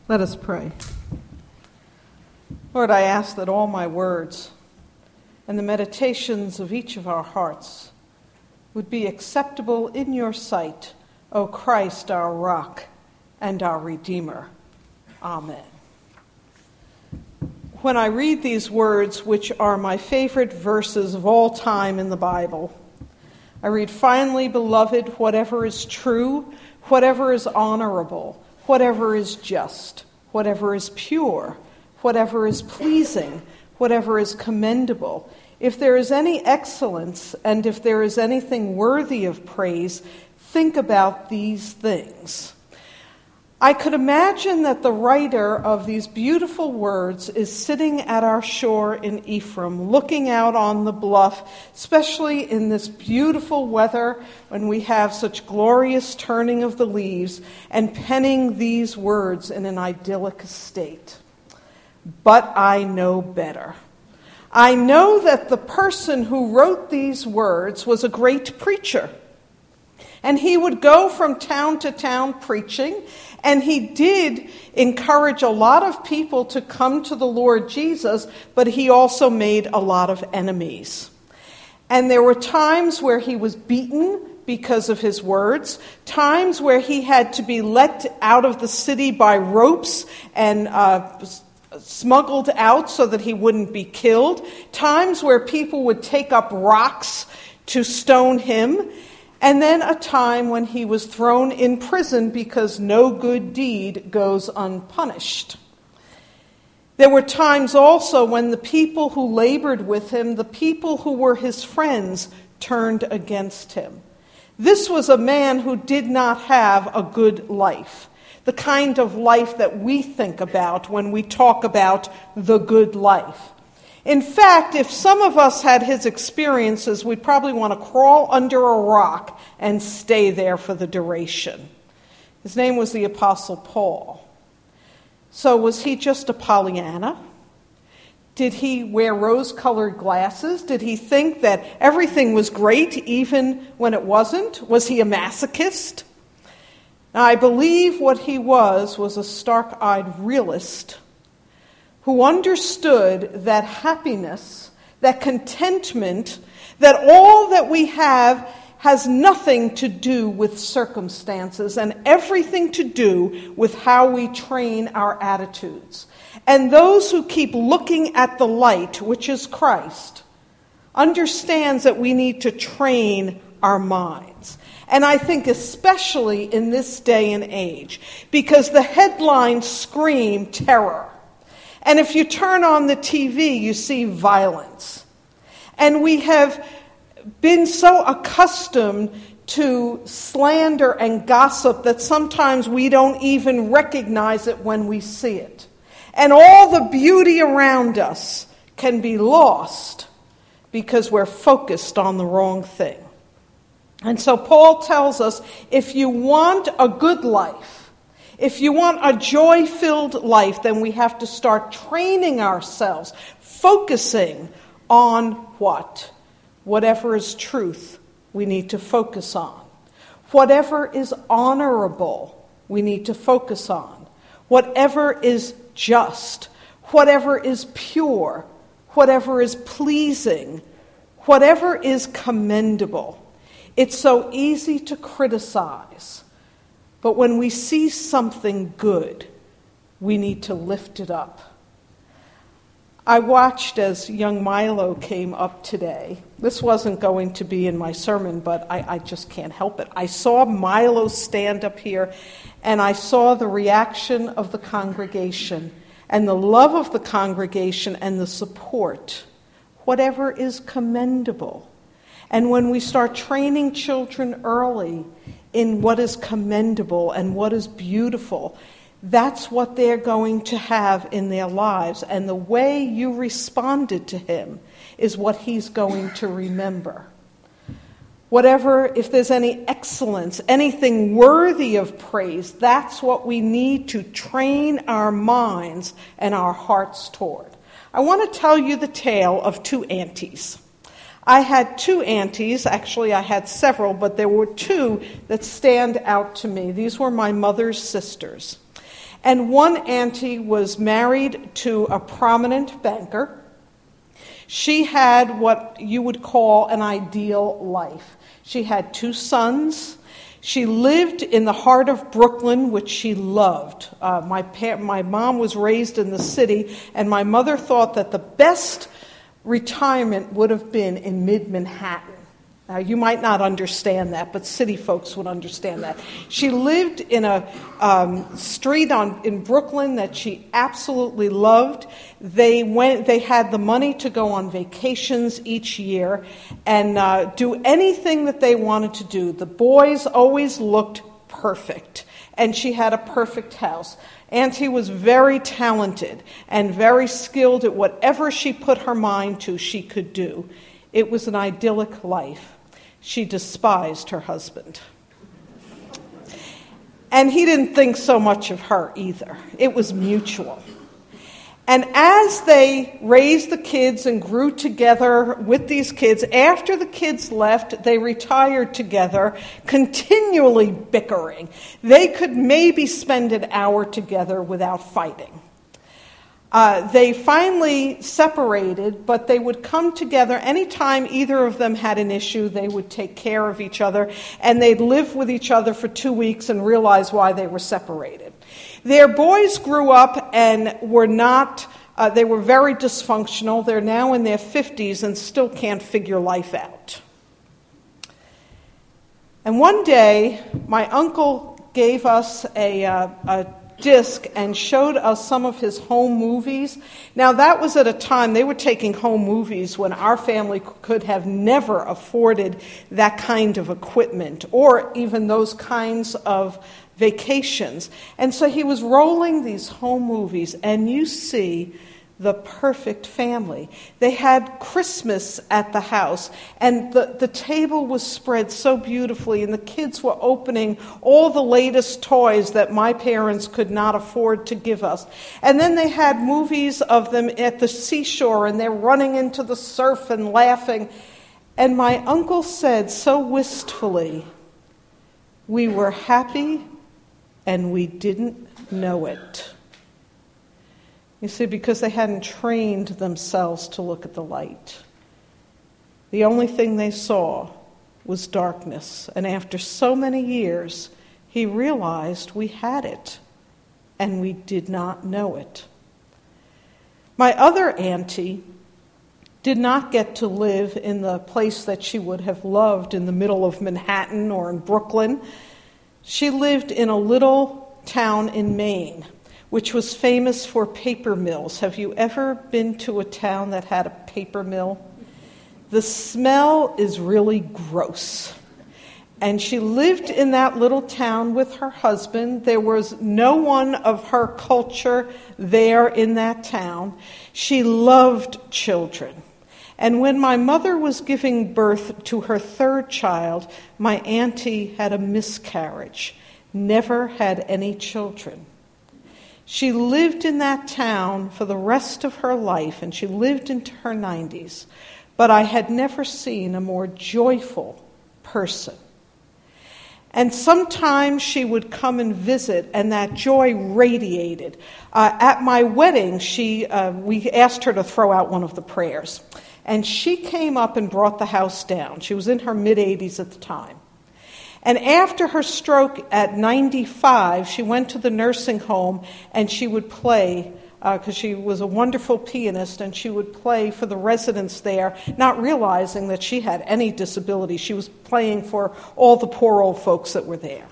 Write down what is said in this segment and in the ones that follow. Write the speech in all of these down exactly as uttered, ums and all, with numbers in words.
Let us pray. Lord, I ask that all my words and the meditations of each of our hearts would be acceptable in your sight, O Christ, our rock and our Redeemer. Amen. When I read these words, which are my favorite verses of all time in the Bible, I read, "Finally, beloved, whatever is true, whatever is honorable, whatever is just, whatever is pure, whatever is pleasing, whatever is commendable, if there is any excellence and if there is anything worthy of praise, think about these things." I could imagine that the writer of these beautiful words is sitting at our shore in Ephraim, looking out on the bluff, especially in this beautiful weather when we have such glorious turning of the leaves, and penning these words in an idyllic state. But I know better. I know that the person who wrote these words was a great preacher. And he would go from town to town preaching, and he did encourage a lot of people to come to the Lord Jesus, but he also made a lot of enemies. And there were times where he was beaten because of his words, times where he had to be let out of the city by ropes and uh, smuggled out so that he wouldn't be killed, times where people would take up rocks to stone him, and then a time when he was thrown in prison because no good deed goes unpunished. There were times also when the people who labored with him, the people who were his friends, turned against him. This was a man who did not have a good life, the kind of life that we think about when we talk about the good life. In fact, if some of us had his experiences, we'd probably want to crawl under a rock and stay there for the duration. His name was the Apostle Paul. So was he just a Pollyanna? Did he wear rose-colored glasses? Did he think that everything was great even when it wasn't? Was he a masochist? Now, I believe what he was was a stark-eyed realist who understood that happiness, that contentment, that all that we have has nothing to do with circumstances and everything to do with how we train our attitudes. And those who keep looking at the light, which is Christ, understands that we need to train our minds. And I think especially in this day and age, because the headlines scream terror. And if you turn on the T V, you see violence. And we have been so accustomed to slander and gossip that sometimes we don't even recognize it when we see it. And all the beauty around us can be lost because we're focused on the wrong thing. And so Paul tells us, if you want a good life, if you want a joy-filled life, then we have to start training ourselves, focusing on what? Whatever is truth, we need to focus on. Whatever is honorable, we need to focus on. Whatever is just, whatever is pure, whatever is pleasing, whatever is commendable. It's so easy to criticize. But when we see something good, we need to lift it up. I watched as young Milo came up today. This wasn't going to be in my sermon, but I, I just can't help it. I saw Milo stand up here, and I saw the reaction of the congregation, and the love of the congregation, and the support. Whatever is commendable. And when we start training children early in what is commendable and what is beautiful, that's what they're going to have in their lives. And the way you responded to him is what he's going to remember. Whatever, if there's any excellence, anything worthy of praise, that's what we need to train our minds and our hearts toward. I want to tell you the tale of two aunties. I had two aunties, actually I had several, but there were two that stand out to me. These were my mother's sisters. And one auntie was married to a prominent banker. She had what you would call an ideal life. She had two sons. She lived in the heart of Brooklyn, which she loved. Uh, my pa- my mom was raised in the city, and my mother thought that the best retirement would have been in mid-Manhattan. Now, you might not understand that, but city folks would understand that. She lived in a um, street on in Brooklyn that she absolutely loved. They went. They had the money to go on vacations each year and uh, do anything that they wanted to do. The boys always looked perfect, and she had a perfect house. Auntie was very talented and very skilled at whatever she put her mind to, she could do. It was an idyllic life. She despised her husband. And he didn't think so much of her either. It was mutual. And as they raised the kids and grew together with these kids, after the kids left, they retired together, continually bickering. They could maybe spend an hour together without fighting. Uh, they finally separated, but they would come together anytime either of them had an issue. They would take care of each other, and they'd live with each other for two weeks and realize why they were separated. Their boys grew up and were not, uh, they were very dysfunctional. They're now in their fifties and still can't figure life out. And one day, my uncle gave us a, uh, a disc and showed us some of his home movies. Now, that was at a time they were taking home movies when our family could have never afforded that kind of equipment or even those kinds of vacations. And so he was rolling these home movies, and you see the perfect family. They had Christmas at the house, and the, the table was spread so beautifully, and the kids were opening all the latest toys that my parents could not afford to give us. And then they had movies of them at the seashore, and they're running into the surf and laughing. And my uncle said so wistfully, "We were happy, and we didn't know it." You see, because they hadn't trained themselves to look at the light. The only thing they saw was darkness. And after so many years, he realized we had it, and we did not know it. My other auntie did not get to live in the place that she would have loved in the middle of Manhattan or in Brooklyn. She lived in a little town in Maine, which was famous for paper mills. Have you ever been to a town that had a paper mill? The smell is really gross. And she lived in that little town with her husband. There was no one of her culture there in that town. She loved children. And when my mother was giving birth to her third child, my auntie had a miscarriage, never had any children. She lived in that town for the rest of her life, and she lived into her nineties. But I had never seen a more joyful person. And sometimes she would come and visit, and that joy radiated. Uh, at my wedding, she uh, we asked her to throw out one of the prayers. And she came up and brought the house down. She was in her mid-eighties at the time. And after her stroke at ninety-five, she went to the nursing home, and she would play, because uh, she was a wonderful pianist, and she would play for the residents there, not realizing that she had any disability. She was playing for all the poor old folks that were there.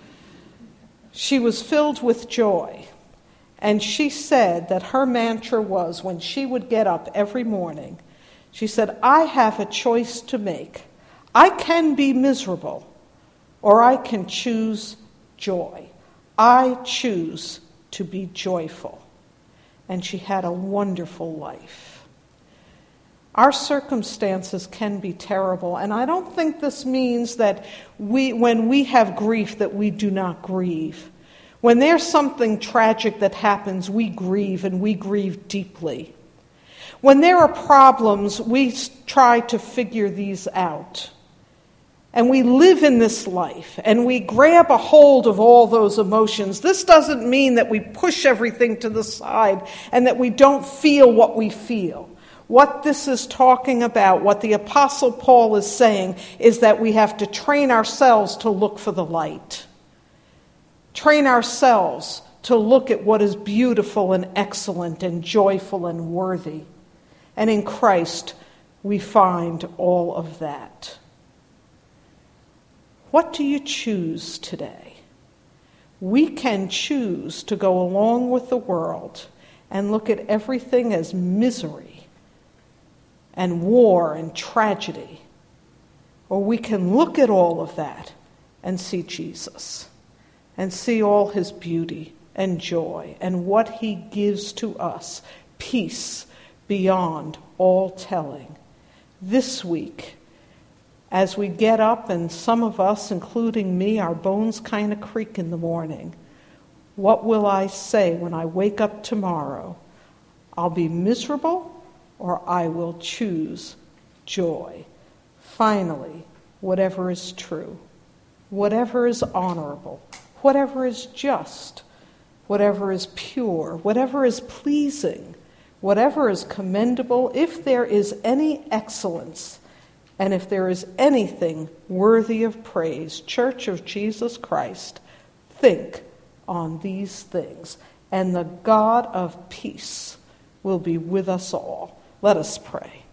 She was filled with joy, and she said that her mantra was, when she would get up every morning, she said, "I have a choice to make. I can be miserable, or I can choose joy. I choose to be joyful." And she had a wonderful life. Our circumstances can be terrible, and I don't think this means that we, when we have grief, that we do not grieve. When there's something tragic that happens, we grieve, and we grieve deeply. When there are problems, we try to figure these out. and we live in this life, and we grab a hold of all those emotions, this doesn't mean that we push everything to the side and that we don't feel what we feel. What this is talking about, what the Apostle Paul is saying, is that we have to train ourselves to look for the light. Train ourselves to look at what is beautiful and excellent and joyful and worthy. And in Christ, we find all of that. What do you choose today? We can choose to go along with the world and look at everything as misery and war and tragedy. Or we can look at all of that and see Jesus and see all his beauty and joy and what he gives to us, peace beyond all telling. This week, as we get up, and some of us, including me, our bones kind of creak in the morning, what will I say when I wake up tomorrow? I'll be miserable, or I will choose joy. Finally, whatever is true, whatever is honorable, whatever is just, whatever is pure, whatever is pleasing, whatever is commendable, if there is any excellence, and if there is anything worthy of praise, Church of Jesus Christ, think on these things, and the God of peace will be with us all. Let us pray.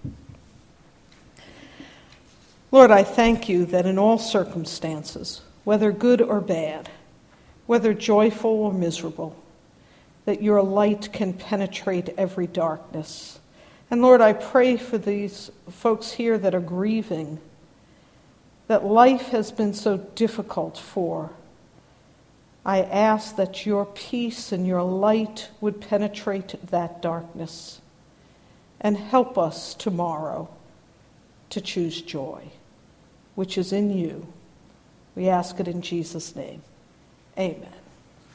Lord, I thank you that in all circumstances, whether good or bad, whether joyful or miserable, that your light can penetrate every darkness. And Lord, I pray for these folks here that are grieving, that life has been so difficult for. I ask that your peace and your light would penetrate that darkness and help us tomorrow to choose joy, which is in you. We ask it in Jesus' name. Amen.